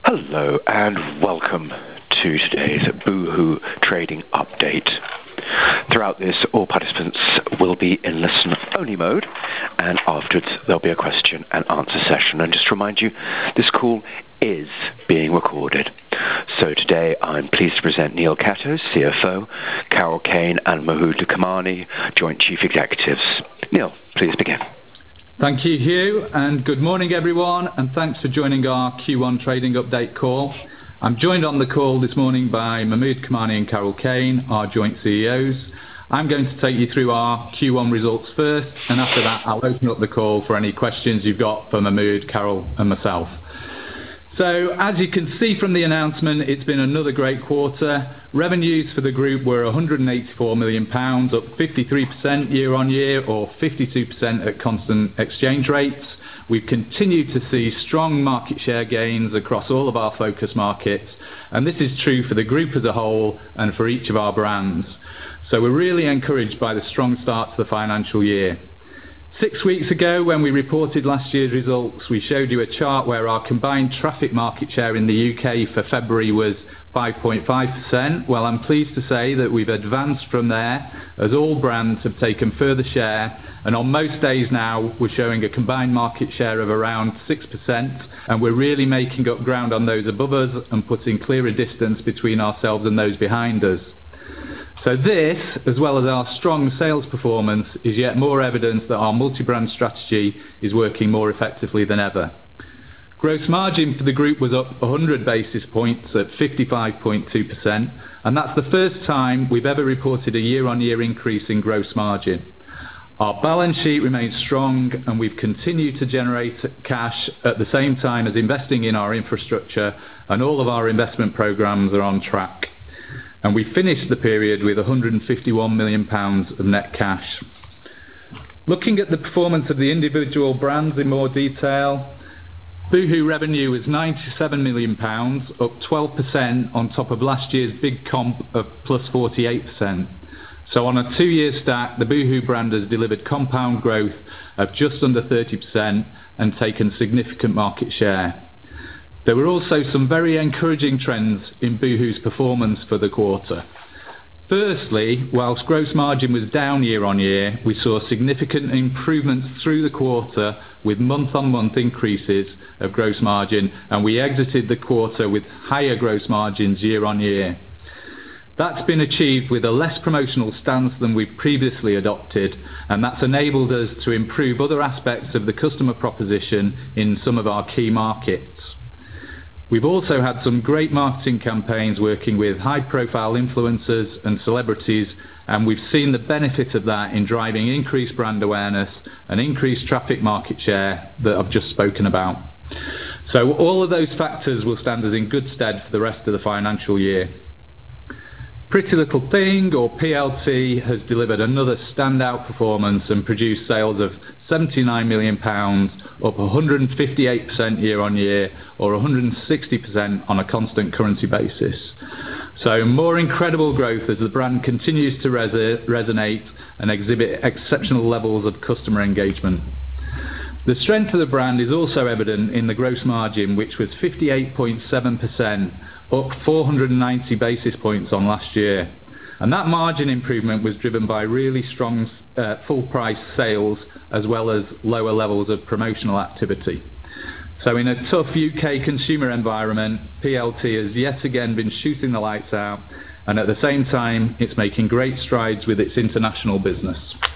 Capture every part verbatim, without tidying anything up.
Hello and welcome to today's Boohoo Trading Update. Throughout this, all participants will be in listen-only mode, and afterwards there'll be a question and answer session. And just to remind you, this call is being recorded. So today I'm pleased to present Neil Catto, C F O, Carol Kane and Mahmood Kamani, Joint Chief Executives. Neil, please begin. Thank you, Hugh, and good morning everyone, and thanks for joining our Q one trading update call. I'm joined on the call this morning by Mahmood Kamani and Carol Kane, our joint C E Os. I'm going to take you through our Q one results first, and after that I'll open up the call for any questions you've got for Mahmood, Carol and myself. So, as you can see from the announcement, it's been another great quarter. Revenues for the group were one hundred and eighty-four million pounds, up fifty-three percent year on year, or fifty-two percent at constant exchange rates. We've continued to see strong market share gains across all of our focus markets, and this is true for the group as a whole and for each of our brands. So we're really encouraged by the strong start to the financial year. Six weeks ago, when we reported last year's results, we showed you a chart where our combined traffic market share in the U K for February was five point five percent. Well, I'm pleased to say that we've advanced from there, as all brands have taken further share, and on most days now we're showing a combined market share of around six percent, and we're really making up ground on those above us and putting clearer distance between ourselves and those behind us. So this, as well as our strong sales performance, is yet more evidence that our multi-brand strategy is working more effectively than ever. Gross margin for the group was up one hundred basis points at fifty-five point two percent, and that's the first time we've ever reported a year-on-year increase in gross margin. Our balance sheet remains strong, and we've continued to generate cash at the same time as investing in our infrastructure, and all of our investment programmes are on track. And we finished the period with one hundred and fifty-one million pounds of net cash. Looking at the performance of the individual brands in more detail, Boohoo revenue was ninety-seven million pounds, up twelve percent on top of last year's big comp of plus forty-eight percent. So on a two-year stack, the Boohoo brand has delivered compound growth of just under thirty percent and taken significant market share. There were also some very encouraging trends in Boohoo's performance for the quarter. Firstly, whilst gross margin was down year on year, we saw significant improvements through the quarter with month-on-month increases of gross margin, and we exited the quarter with higher gross margins year on year. That's been achieved with a less promotional stance than we've previously adopted, and that's enabled us to improve other aspects of the customer proposition in some of our key markets. We've also had some great marketing campaigns working with high-profile influencers and celebrities, and we've seen the benefit of that in driving increased brand awareness and increased traffic market share that I've just spoken about. So all of those factors will stand us in good stead for the rest of the financial year. Pretty Little Thing, or P L T, has delivered another standout performance and produced sales of seventy-nine million pounds, up one hundred and fifty-eight percent year on year, or one hundred and sixty percent on a constant currency basis. So more incredible growth as the brand continues to res resonate and exhibit exceptional levels of customer engagement. The strength of the brand is also evident in the gross margin, which was fifty-eight point seven percent, up four hundred and ninety basis points on last year. And that margin improvement was driven by really strong uh, full price sales, as well as lower levels of promotional activity. So in a tough U K consumer environment, P L T has yet again been shooting the lights out, and at the same time it's making great strides with its international business.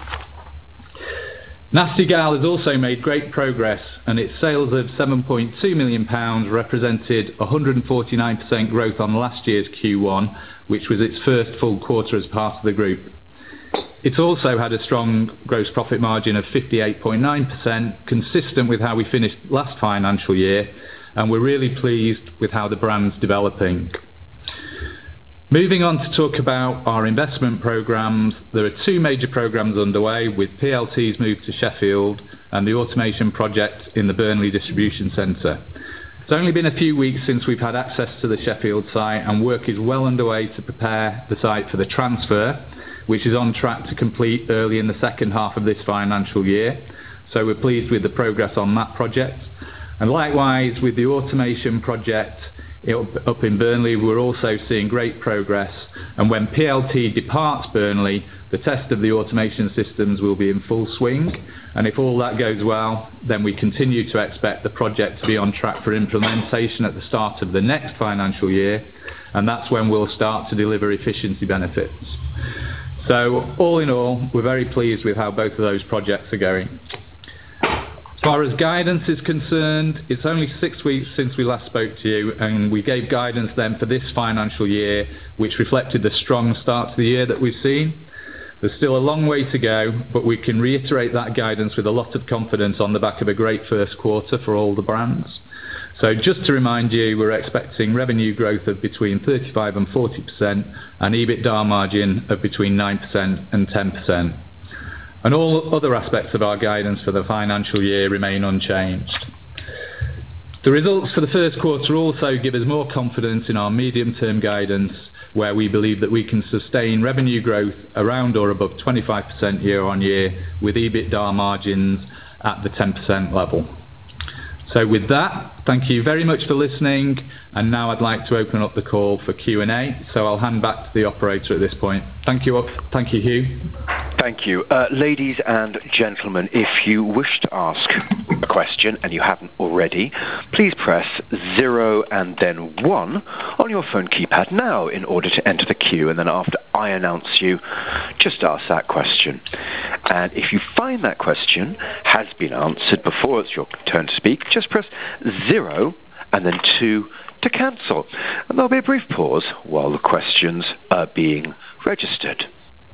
Nasty Gal has also made great progress, and its sales of seven point two million pounds represented one hundred and forty-nine percent growth on last year's Q one, which was its first full quarter as part of the group. It's also had a strong gross profit margin of fifty-eight point nine percent, consistent with how we finished last financial year, and we're really pleased with how the brand's developing. Moving on to talk about our investment programmes, there are two major programmes underway, with P L T's move to Sheffield and the automation project in the Burnley distribution centre. It's only been a few weeks since we've had access to the Sheffield site, and work is well underway to prepare the site for the transfer, which is on track to complete early in the second half of this financial year. So we're pleased with the progress on that project. And likewise, with the automation project up in Burnley, we're also seeing great progress. And when P L T departs Burnley, the test of the automation systems will be in full swing. And if all that goes well, then we continue to expect the project to be on track for implementation at the start of the next financial year. And that's when we'll start to deliver efficiency benefits. So all in all, we're very pleased with how both of those projects are going. As far as guidance is concerned, it's only six weeks since we last spoke to you, and we gave guidance then for this financial year, which reflected the strong start to the year that we've seen. There's still a long way to go, but we can reiterate that guidance with a lot of confidence on the back of a great first quarter for all the brands. So just to remind you, we're expecting revenue growth of between thirty-five and forty percent and EBITDA margin of between nine percent and ten percent. And all other aspects of our guidance for the financial year remain unchanged. The results for the first quarter also give us more confidence in our medium-term guidance, where we believe that we can sustain revenue growth around or above twenty-five percent year on year with EBITDA margins at the ten percent level. So with that, thank you very much for listening, and now I'd like to open up the call for Q and A, so I'll hand back to the operator at this point. Thank you, thank you, Hugh. Thank you. Uh, ladies and gentlemen, if you wish to ask a question and you haven't already, please press zero and then one on your phone keypad now in order to enter the queue, and then after I announce you, just ask that question. And if you find that question has been answered before it's your turn to speak, just press zero and then two to cancel. And there'll be a brief pause while the questions are being registered.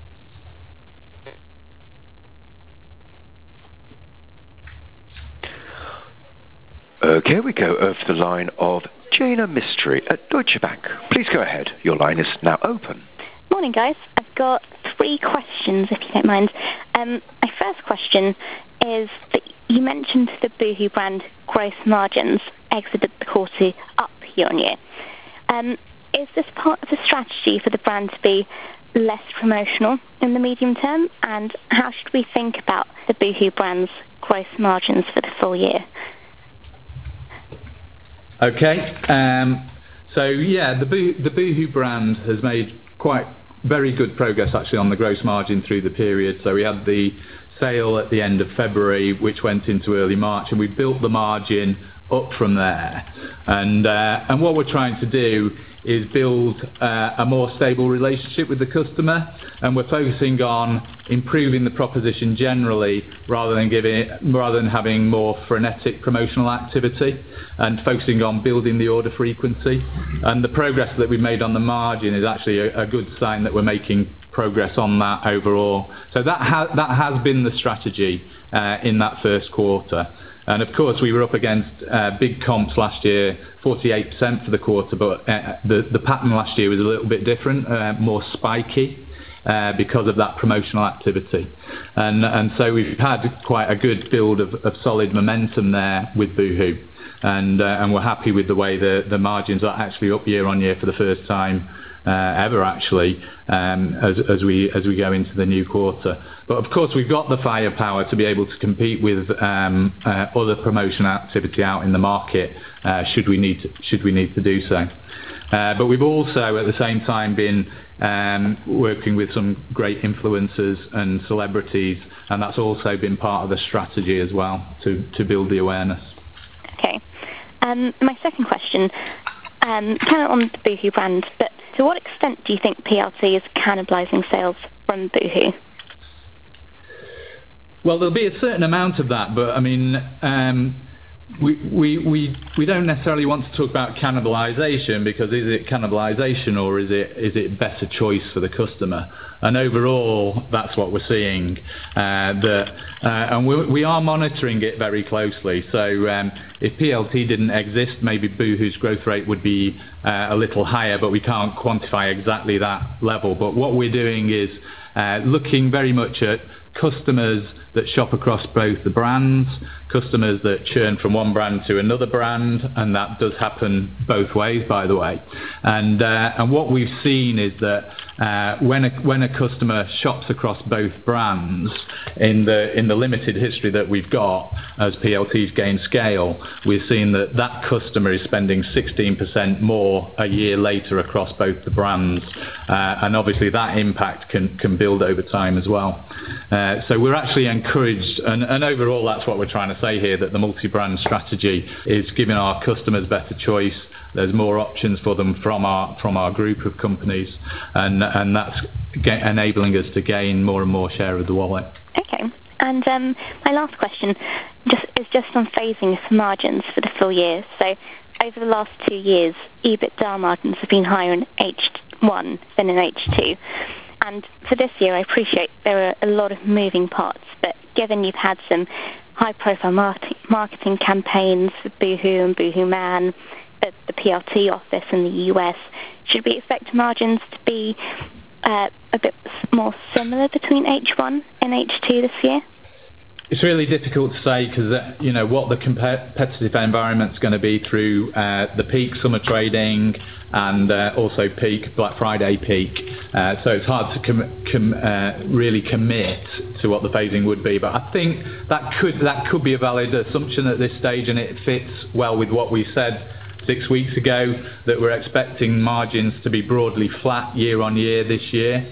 Okay, we go over to the line of Jaina Mistry at Deutsche Bank. Please go ahead. Your line is now open. Morning, guys. I've got three questions, if you don't mind. Um, my first question is that you mentioned the Boohoo brand gross margins exited the quarter up year on year. Um, is this part of the strategy for the brand to be less promotional in the medium term? And how should we think about the Boohoo brand's gross margins for the full year? Okay, um, so yeah, the, Boo, the Boohoo brand has made quite very good progress actually on the gross margin through the period. So we had the sale at the end of February, which went into early March, and we built the margin up from there. And uh, and what we're trying to do is build uh, a more stable relationship with the customer, and we're focusing on improving the proposition generally rather than giving it, rather than having more frenetic promotional activity, and focusing on building the order frequency. And the progress that we've made on the margin is actually a, a good sign that we're making progress on that overall. So that ha that has been the strategy uh, in that first quarter. And of course, we were up against uh, big comps last year, forty-eight percent for the quarter, but uh, the, the pattern last year was a little bit different, uh, more spiky uh, because of that promotional activity. And, and so we've had quite a good build of, of solid momentum there with Boohoo. And, uh, and we're happy with the way the, the margins are actually up year on year for the first time uh, ever, actually, um, as, as, we, as we go into the new quarter. But of course, we've got the firepower to be able to compete with um, uh, other promotion activity out in the market uh, should we need to, should we need to do so. Uh, but we've also, at the same time, been um, working with some great influencers and celebrities, and that's also been part of the strategy as well to, to build the awareness. Okay. Um, my second question, um, kind of on the Boohoo brand, but to what extent do you think P L T is cannibalising sales from Boohoo? Well, there'll be a certain amount of that, but I mean, um, we, we, we, we don't necessarily want to talk about cannibalisation, because is it cannibalisation or is it, is it better choice for the customer? And overall, that's what we're seeing. Uh, that, uh, and we, we are monitoring it very closely. So um, if P L T didn't exist, maybe Boohoo's growth rate would be uh, a little higher, but we can't quantify exactly that level. But what we're doing is uh, looking very much at customers that shop across both the brands, customers that churn from one brand to another brand, and that does happen both ways, by the way. And uh, and what we've seen is that uh, when a when a customer shops across both brands, in the in the limited history that we've got as P L T's gain scale, we've seen that that customer is spending sixteen percent more a year later across both the brands, uh, and obviously that impact can can build over time as well. Uh, so we're actually encouraged, and, and overall that's what we're trying to say here, that the multi-brand strategy is giving our customers better choice. There's more options for them from our from our group of companies, and and that's ga- enabling us to gain more and more share of the wallet. Okay. And um, my last question just is just on phasing of margins for the full year. So over the last two years, EBITDA margins have been higher in H one than in H two. And for this year, I appreciate there are a lot of moving parts, but given you've had some high-profile marketing, marketing campaigns for Boohoo and Boohoo Man, the, the P L T office in the U S, should we expect margins to be uh, a bit more similar between H one and H two this year? It's really difficult to say because uh, you know what the competitive environment's going to be through uh, the peak summer trading and uh, also peak Black Friday peak. Uh, so it's hard to com- com- uh, really commit to what the phasing would be. But I think that could that could be a valid assumption at this stage, and it fits well with what we said six weeks ago, that we're expecting margins to be broadly flat year on year this year.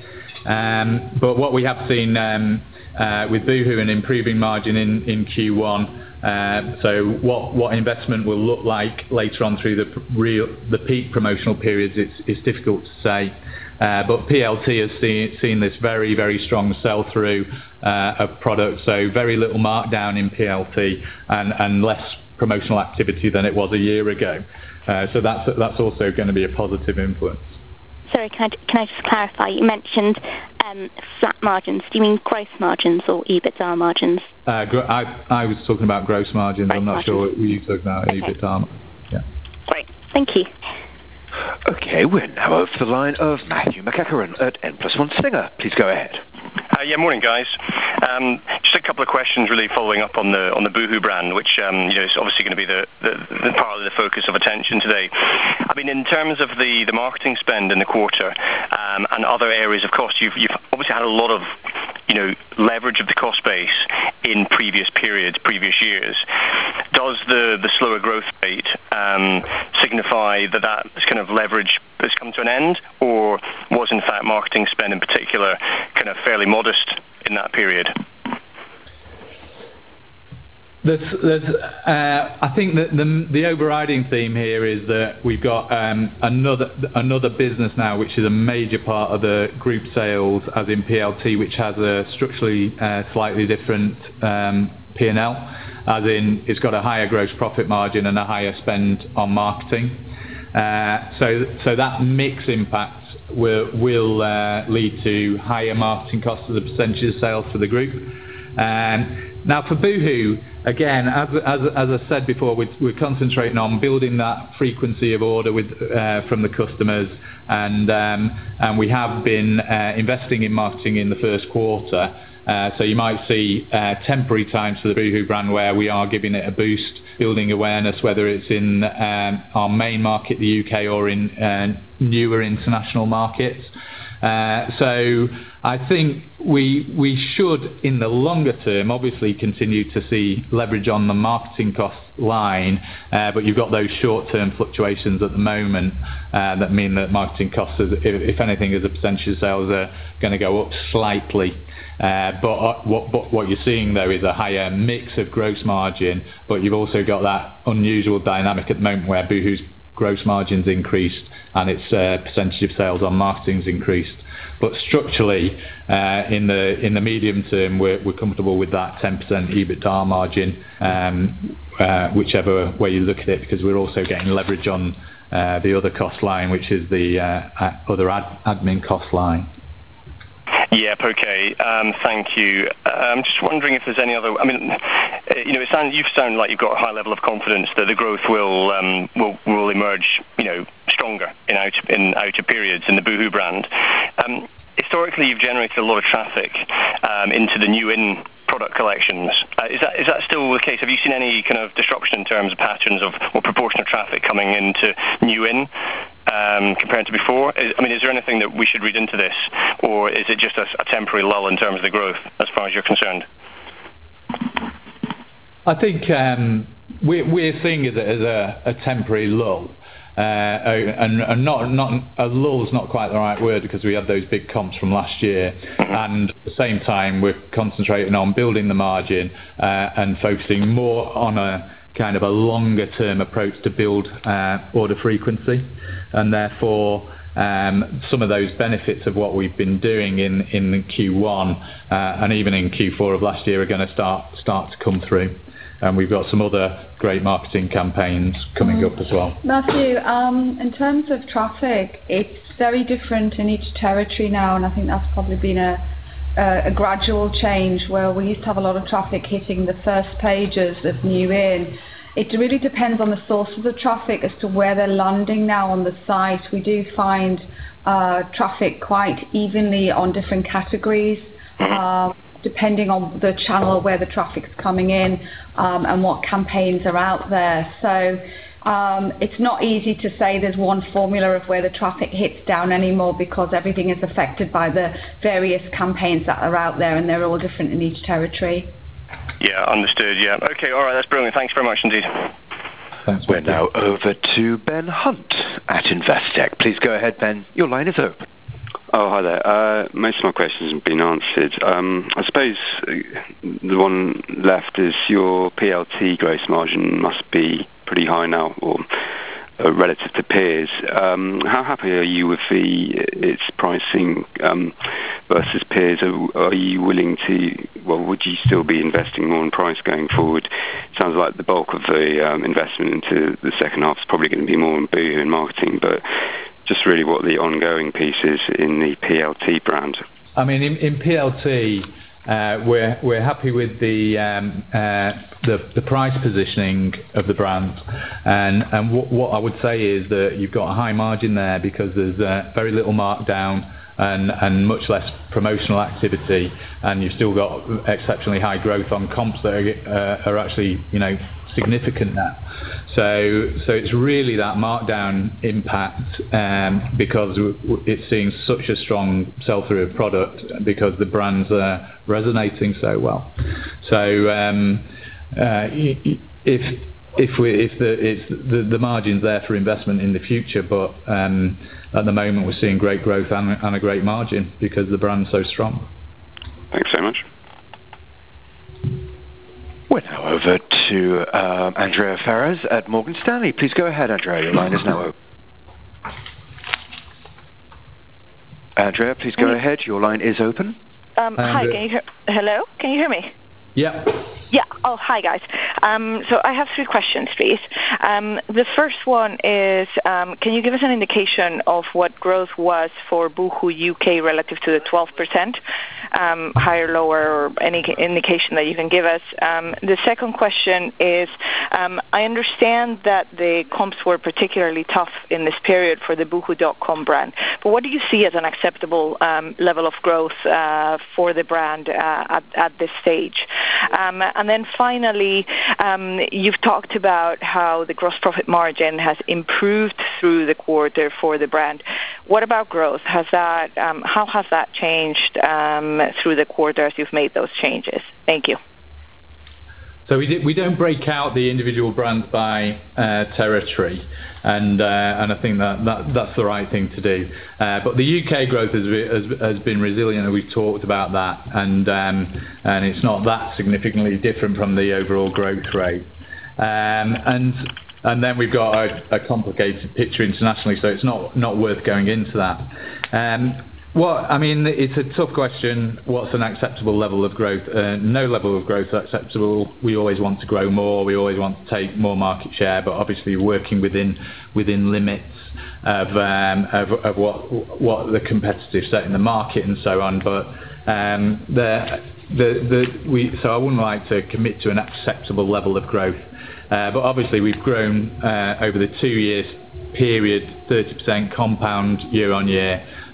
Um, but what we have seen um, uh, with Boohoo, an improving margin in, in Q one. Uh, so what what investment will look like later on through the real the peak promotional periods, it's, it's difficult to say. Uh, but P L T has seen, seen this very, very strong sell-through uh, of products, so very little markdown in P L T and, and less promotional activity than it was a year ago. Uh, so that's that's also going to be a positive influence. Sorry, can I, can I just clarify? You mentioned um, flat margins. Do you mean gross margins or EBITDA margins? Uh, gr- I, I was talking about gross margins. Gross I'm not margins. sure what you talking about, Okay. EBITDA. Yeah. Great. Thank you. Okay, we're now over to the line of Matthew McEachran at N plus one Singer. Please go ahead. Uh, yeah, morning, guys. Um, just a couple of questions, really, following up on the on the Boohoo brand, which um, you know is obviously going to be the, the, the part of the focus of attention today. I mean, in terms of the, the marketing spend in the quarter um, and other areas of cost, you've you've obviously had a lot of you know leverage of the cost base in previous periods, previous years. Does the the slower growth rate um, signify that that kind of leverage has come to an end, or was in fact marketing spend in particular kind of fairly modest in that period? There's, there's, uh, I think that the, the overriding theme here is that we've got um, another another business now, which is a major part of the group sales, as in P L T, which has a structurally uh, slightly different um, P and L, as in it's got a higher gross profit margin and a higher spend on marketing. Uh, so, so that mix impact will, will uh, lead to higher marketing costs as a percentage of sales for the group. Um, now for Boohoo, again, as, as, as I said before, we're, we're concentrating on building that frequency of order with, uh, from the customers, and, um, and we have been uh, investing in marketing in the first quarter. Uh, so you might see uh, temporary times for the Boohoo brand where we are giving it a boost, building awareness, whether it's in um, our main market, the U K, or in uh, newer international markets. Uh, so I think we we should, in the longer term, obviously continue to see leverage on the marketing cost line, uh, but you've got those short-term fluctuations at the moment uh, that mean that marketing costs, if, if anything, as a percentage of sales, are going to go up slightly. Uh, but uh, what, what, what you're seeing though is a higher mix of gross margin, but you've also got that unusual dynamic at the moment where Boohoo's gross margin's increased and its uh, percentage of sales on marketing's increased. But structurally, uh, in the in the medium term, we're, we're comfortable with that ten percent EBITDA margin, um, uh, whichever way you look at it, because we're also getting leverage on uh, the other cost line, which is the uh, other ad, admin cost line. Yep, okay. Um, thank you. I'm just wondering if there's any other. I mean, you know, it sounds you sound like you've got a high level of confidence that the growth will um, will will emerge, you know, stronger in out in outer periods in the Boohoo brand. Um, historically, you've generated a lot of traffic um, into the new in product product collections. Uh, is that is that still the case? Have you seen any kind of disruption in terms of patterns of what proportion of traffic coming into new in um, compared to before? Is, I mean, is there anything that we should read into this, or is it just a, a temporary lull in terms of the growth, as far as you're concerned? I think um, we're, we're seeing it as a, a temporary lull. Uh, and, and not, not a lull is not quite the right word, because we had those big comps from last year, and at the same time we're concentrating on building the margin uh, and focusing more on a kind of a longer term approach to build uh, order frequency, and therefore um, some of those benefits of what we've been doing in, in Q one uh, and even in Q four of last year are going to start start to come through. And we've got some other great marketing campaigns coming mm. up as well. Matthew, um, in terms of traffic, it's very different in each territory now, and I think that's probably been a, a, a gradual change, where we used to have a lot of traffic hitting the first pages of New In. It really depends on the source of the traffic as to where they're landing now on the site. We do find uh, traffic quite evenly on different categories. Uh, depending on the channel where the traffic's coming in um, and what campaigns are out there. So um, it's not easy to say there's one formula of where the traffic hits down anymore, because everything is affected by the various campaigns that are out there, and they're all different in each territory. Yeah, understood, yeah. Okay, all right, that's brilliant. Thanks very much indeed. Thanks. We're now over to Ben Hunt at Investec. Please go ahead, Ben. Your line is open. Oh, hi there. Uh, most of my questions have been answered. Um, I suppose the one left is your P L T gross margin must be pretty high now, or uh, relative to peers. Um, how happy are you with the its pricing um, versus peers? Are, are you willing to, well, would you still be investing more in price going forward? It sounds like the bulk of the um, investment into the second half is probably going to be more in Boohoo and marketing, but just really what the ongoing piece is in the P L T brand. I mean, in, in P L T, uh, we're we're happy with the um, uh, the, the price positioning of the brand, and and w- what I would say is that you've got a high margin there because there's uh, very little markdown and and much less promotional activity, and you've still got exceptionally high growth on comps that are, uh, are actually, you know, significant now. So, so it's really that markdown impact, um, because it's seeing such a strong sell-through of product because the brands are resonating so well. So, um, uh, if if we if the it's the, the margin's there for investment in the future, but um, at the moment we're seeing great growth and, and a great margin because the brand's so strong. Thanks so much. We're now over to um, Andrea Ferraz at Morgan Stanley. Please go ahead, Andrea. Your line is now open. Andrea, please go ahead. Your line is open. Um, hi, can you hear? Hello, can you hear me? Yeah. Yeah. Oh, hi, guys. Um, so I have three questions, please. Um, the first one is, um, can you give us an indication of what growth was for Boohoo U K relative to the twelve percent? Um, higher, lower, or any indication that you can give us. Um, the second question is, um, I understand that the comps were particularly tough in this period for the Boohoo dot com brand, but what do you see as an acceptable um, level of growth uh, for the brand uh, at, at this stage? Um, and then finally, um, you've talked about how the gross profit margin has improved through the quarter for the brand. What about growth? Has that, um, how has that changed um, through the quarter as you've made those changes? Thank you. So we did, we don't break out the individual brands by uh, territory, and uh, and I think that, that that's the right thing to do. Uh, but the U K growth has, has has been resilient, and we've talked about that, and um, and it's not that significantly different from the overall growth rate. Um, and and then we've got a, a complicated picture internationally, so it's not not worth going into that. Um, What I mean, it's a tough question. What's an acceptable level of growth? Uh, no level of growth is acceptable. We always want to grow more. We always want to take more market share, but obviously working within within limits of um, of, of what what the competitive set in the market and so on. But um, the the the we so I wouldn't like to commit to an acceptable level of growth. Uh, but obviously we've grown uh, over the two years period thirty percent compound year on year.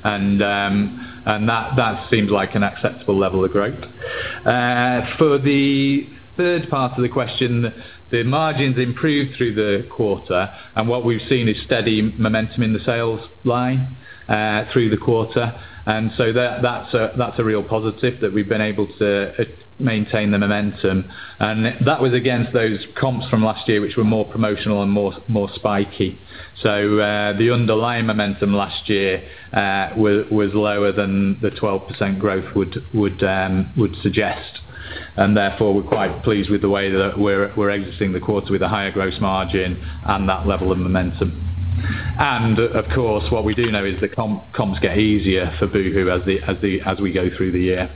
and um, and that that seems like an acceptable level of growth. Uh, for the third part of the question, the margins improved through the quarter, and what we've seen is steady momentum in the sales line uh, through the quarter, and so that that's a that's a real positive that we've been able to uh, maintain the momentum, and that was against those comps from last year which were more promotional and more more spiky. So uh, the underlying momentum last year uh, was, was lower than the twelve percent growth would would um, would suggest, and therefore we're quite pleased with the way that we're we're exiting the quarter with a higher gross margin and that level of momentum. And of course, what we do know is the comp, comps get easier for Boohoo as the as the as we go through the year.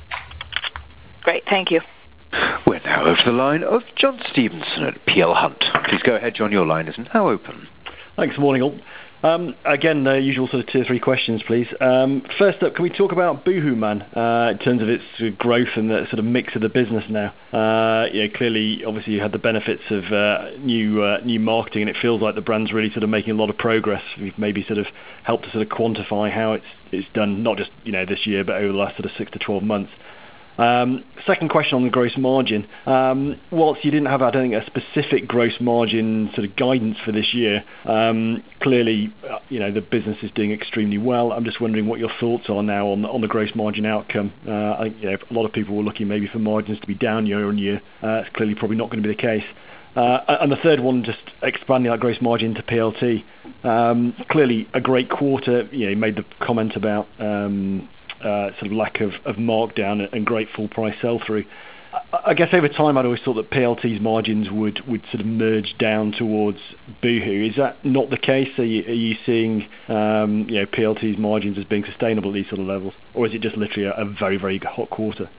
Great, thank you. We're now over to the line of John Stevenson at Peel Hunt. Please go ahead, John. Your line is now open. Thanks. Morning, all. Um, again, the usual sort of two or three questions, please. Um, first up, can we talk about Boohooman uh, in terms of its uh, growth and the sort of mix of the business now? Uh, you know, clearly, obviously, you had the benefits of uh, new uh, new marketing, and it feels like the brand's really sort of making a lot of progress. We've maybe sort of helped to sort of quantify how it's it's done, not just you know this year, but over the last sort of six to twelve months. Um, second question on the gross margin. Um, whilst you didn't have, I don't think, a specific gross margin sort of guidance for this year, um, clearly, uh, you know, the business is doing extremely well. I'm just wondering what your thoughts are now on the, on the gross margin outcome. Uh, I think, you know, a lot of people were looking maybe for margins to be down year on year. Uh, it's clearly probably not going to be the case. Uh, and the third one, just expanding that gross margin to P L T. Um, clearly, a great quarter. You know, you made the comment about um, Uh, sort of lack of, of markdown and great full price sell-through. I, I guess over time I'd always thought that P L T's margins would, would sort of merge down towards Boohoo. Is that not the case? Are you, are you seeing um, you know, P L T's margins as being sustainable at these sort of levels? Or is it just literally a, a very, very hot quarter?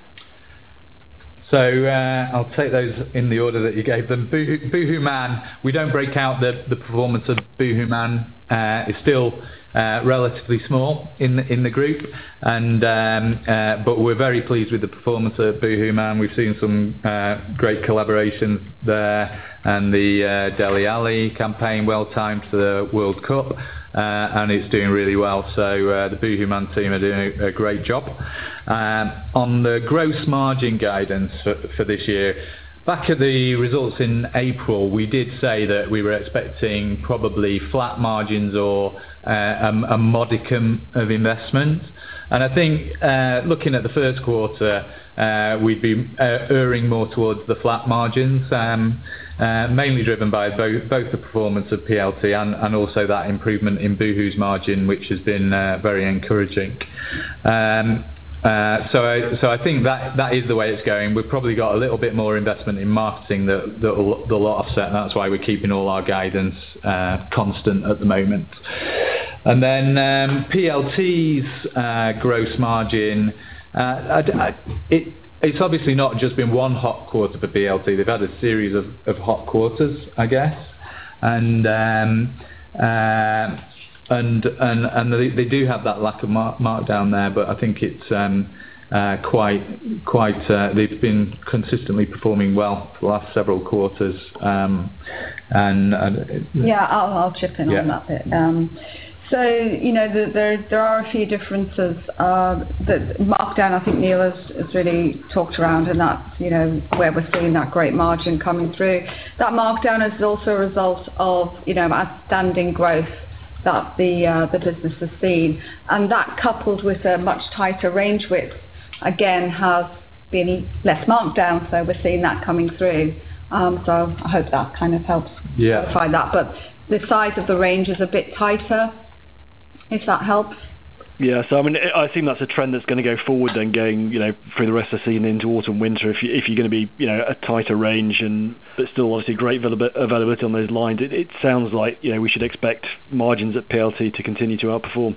So uh, I'll take those in the order that you gave them. Boohoo, Boohooman, we don't break out the, the performance of Boohooman. Uh, it's still uh, relatively small in the, in the group, and um, uh, but we're very pleased with the performance of Boohooman. We've seen some uh, great collaborations there, and the uh, Dele Alli campaign, well timed for the World Cup, uh, and it's doing really well. So uh, the Boohooman team are doing a, a great job. Um, on the gross margin guidance for, for this year, back at the results in April, we did say that we were expecting probably flat margins or uh, a, a modicum of investment. And I think uh, looking at the first quarter, uh, we'd be uh, erring more towards the flat margins, um, uh, mainly driven by both, both the performance of P L T and, and also that improvement in Boohoo's margin, which has been uh, very encouraging. Um, Uh, so, I, so I think that that is the way it's going. We've probably got a little bit more investment in marketing that that'll, that'll offset, and that's why we're keeping all our guidance uh, constant at the moment. And then um, P L T's uh, gross margin, uh, I, I, it, it's obviously not just been one hot quarter for P L T. They've had a series of, of hot quarters, I guess, and. Um, uh, And and and they, they do have that lack of mark, markdown there, but I think it's um, uh, quite quite. Uh, they've been consistently performing well for the last several quarters. Um, and, and yeah, I'll, I'll chip in yeah. on that bit. Um, so you know, the, there there are a few differences. Uh, the markdown, I think Neil has, has really talked around, and that's you know where we're seeing that great margin coming through. That markdown is also a result of you know outstanding growth that the uh, the business has seen, and that coupled with a much tighter range width again has been less markdown, so we're seeing that coming through. Um, so I hope that kind of helps yeah. clarify that. But the size of the range is a bit tighter, if that helps. Yeah, so I mean, I think that's a trend that's going to go forward then, going you know through the rest of the season into autumn, winter. If you if you're going to be you know a tighter range and but still obviously great availability on those lines, it, it sounds like you know we should expect margins at P L T to continue to outperform.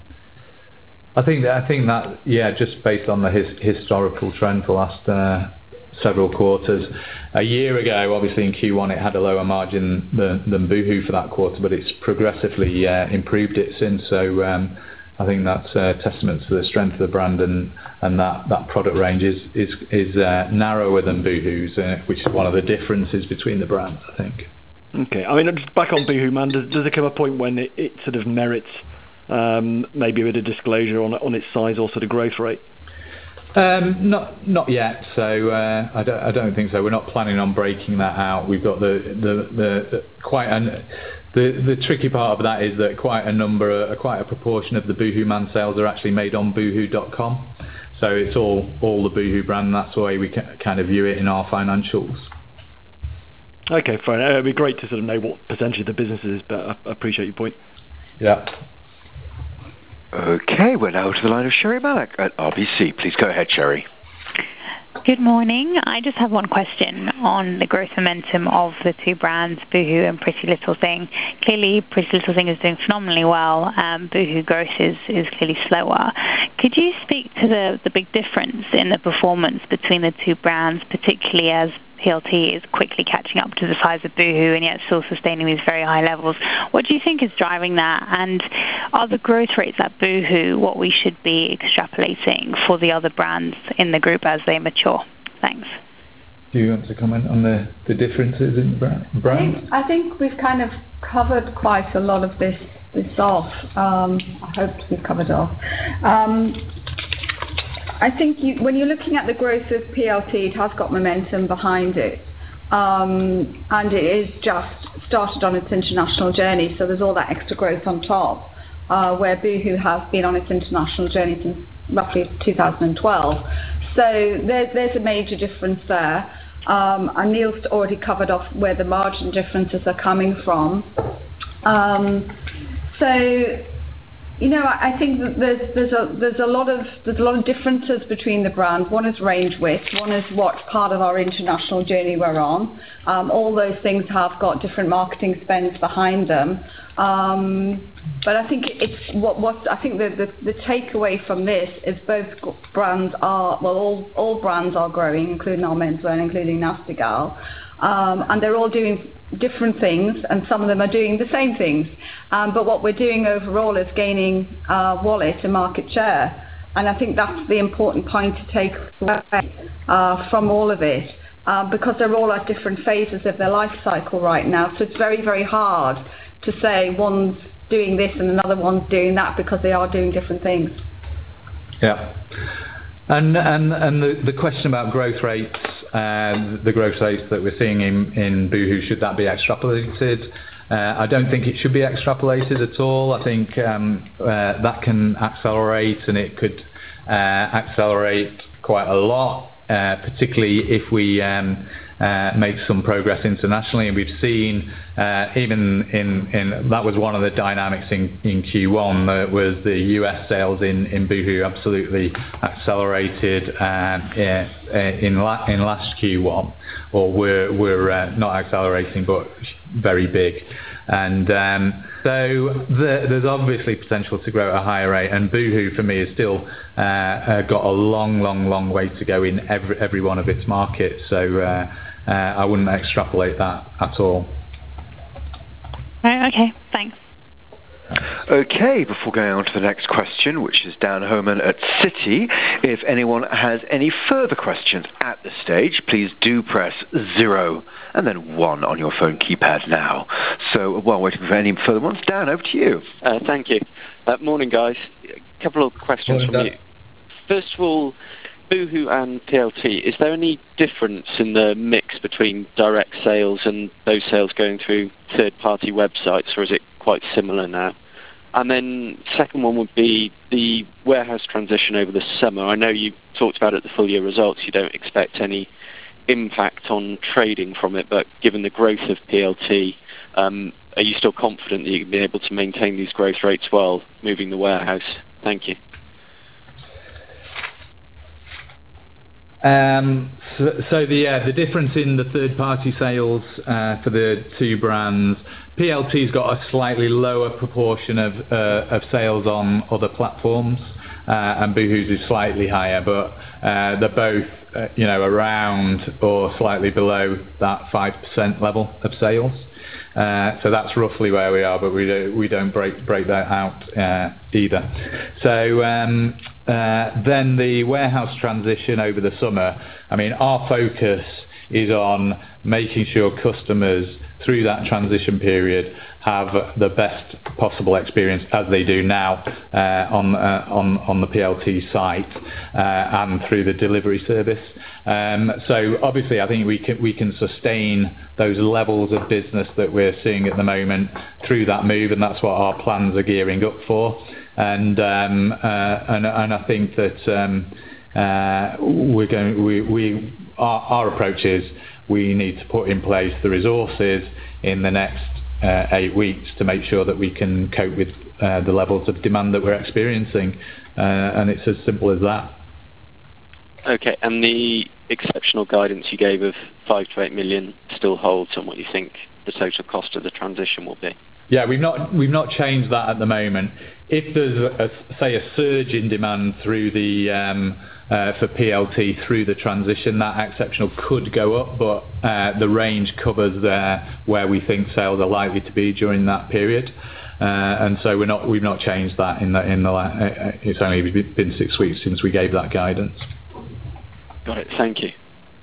I think that I think that yeah, just based on the his, historical trend for the last uh, several quarters. A year ago, obviously in Q one, it had a lower margin than, than Boohoo for that quarter, but it's progressively uh, improved it since. So. Um, I think that's a testament to the strength of the brand, and, and that, that product range is is, is uh, narrower than Boohoo's, uh, which is one of the differences between the brands, I think. Okay, I mean, just back on Boohooman, does, does there come a point when it, it sort of merits um, maybe a bit of disclosure on on its size or sort of growth rate? Um, not not yet. So uh, I don't I don't think so. We're not planning on breaking that out. We've got the the, the, the quite an the the tricky part of that is that quite a number, uh, quite a proportion of the boohooMAN sales are actually made on boohoo dot com. So it's all all the Boohoo brand. That's the way we can kind of view it in our financials. Okay, fine. It'd be great to sort of know what percentage of the business is, but I, I appreciate your point. Yeah. Okay, we're now to the line of Sherry Malik at R B C. Please go ahead, Sherry. Good morning. I just have one question on the growth momentum of the two brands, Boohoo and Pretty Little Thing. Clearly, Pretty Little Thing is doing phenomenally well. Um, Boohoo growth is, is clearly slower. Could you speak to the, the big difference in the performance between the two brands, particularly as P L T is quickly catching up to the size of Boohoo and yet still sustaining these very high levels? What do you think is driving that? And are the growth rates at Boohoo what we should be extrapolating for the other brands in the group as they mature? Thanks. Do you want to comment on the, the differences in the brand? I think, I think we've kind of covered quite a lot of this, this off. Um, I hope we've covered off. Um, I think you, when you're looking at the growth of P L T, it has got momentum behind it. Um, and it is just started on its international journey, so there's all that extra growth on top, uh, where Boohoo has been on its international journey since roughly two thousand twelve. So there's, there's a major difference there. Um, and Neil's already covered off where the margin differences are coming from. Um, so, you know, I think that there's there's a there's a lot of there's a lot of differences between the brands. One is range width. One is what part of our international journey we're on. Um, all those things have got different marketing spends behind them. Um, but I think it's what what I think the, the the takeaway from this is both brands are well all all brands are growing, including our menswear and including Nasty Gal, um, and they're all doing different things, and some of them are doing the same things. Um, but what we're doing overall is gaining uh, wallet and market share, and I think that's the important point to take away uh, from all of it, uh, because they're all at different phases of their life cycle right now. So it's very very hard to say one's doing this and another one's doing that, because they are doing different things. Yeah. And and and the, the question about growth rates, uh, the growth rates that we're seeing in, in Boohoo, should that be extrapolated? Uh, I don't think it should be extrapolated at all. I think um, uh, that can accelerate, and it could uh, accelerate quite a lot, uh, particularly if we um, uh, make some progress internationally. And we've seen uh, even in, in that was one of the dynamics in, in Q one, uh, was the U S sales in, in Boohoo absolutely accelerated uh, in, la in last Q one, or we're, we're uh, not accelerating but very big. And um, so the, there's obviously potential to grow at a higher rate, and Boohoo for me has still uh, uh, got a long, long, long way to go in every, every one of its markets. So uh, uh, I wouldn't extrapolate that at all. Right, okay, thanks. Okay, before going on to the next question, which is Dan Homan at Citi, if anyone has any further questions at this stage, please do press zero and then one on your phone keypad now. So while waiting for any further ones, Dan, over to you. Uh, thank you. Uh, morning, guys. A couple of questions morning, from Dan. you. First of all, Boohoo and P L T, is there any difference in the mix between direct sales and those sales going through third-party websites, or is it quite similar now? And then second one would be the warehouse transition over the summer. I know you talked about at the full year results you don't expect any impact on trading from it, but given the growth of P L T, um, are you still confident that you'll be able to maintain these growth rates while moving the warehouse? Thank you. Um, so, so the uh, the difference in the third-party sales uh, for the two brands, P L T's got a slightly lower proportion of uh, of sales on other platforms, uh, and Boohoo's is slightly higher, but uh, they're both uh, you know around or slightly below that five percent level of sales. Uh, so that's roughly where we are, but we don't, we don't break break that out uh, either. So um, uh, then the warehouse transition over the summer. I mean, our focus is on making sure customers through that transition period have the best possible experience as they do now uh, on, uh, on on the P L T site uh, and through the delivery service. Um, so obviously, I think we can we can sustain those levels of business that we're seeing at the moment through that move, and that's what our plans are gearing up for. And um, uh, and, and I think that um, uh, we're going we we our, our approach is we need to put in place the resources in the next Uh, eight weeks to make sure that we can cope with uh, the levels of demand that we're experiencing, uh, and it's as simple as that. Okay, and the exceptional guidance you gave of five to eight million still holds on what you think the total cost of the transition will be? Yeah, we've not we've not changed that at the moment. If there's a, a, say a surge in demand through the um, uh, for P L T through the transition, that exceptional could go up, but uh, the range covers there where we think sales are likely to be during that period, uh, and so we're not we've not changed that in the in the. Uh, it's only been six weeks since we gave that guidance. Got it. Thank you.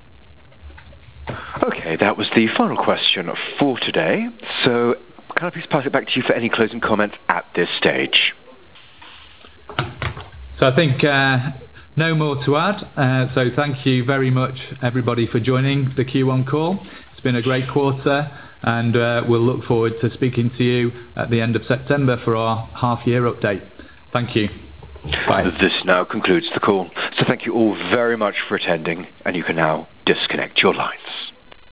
Okay, that was the final question for today. So, can I please pass it back to you for any closing comments at this stage? So I think uh, no more to add. Uh, so thank you very much, everybody, for joining the Q one call. It's been a great quarter, and uh, we'll look forward to speaking to you at the end of September for our half-year update. Thank you. Bye. This now concludes the call. So thank you all very much for attending, and you can now disconnect your lines.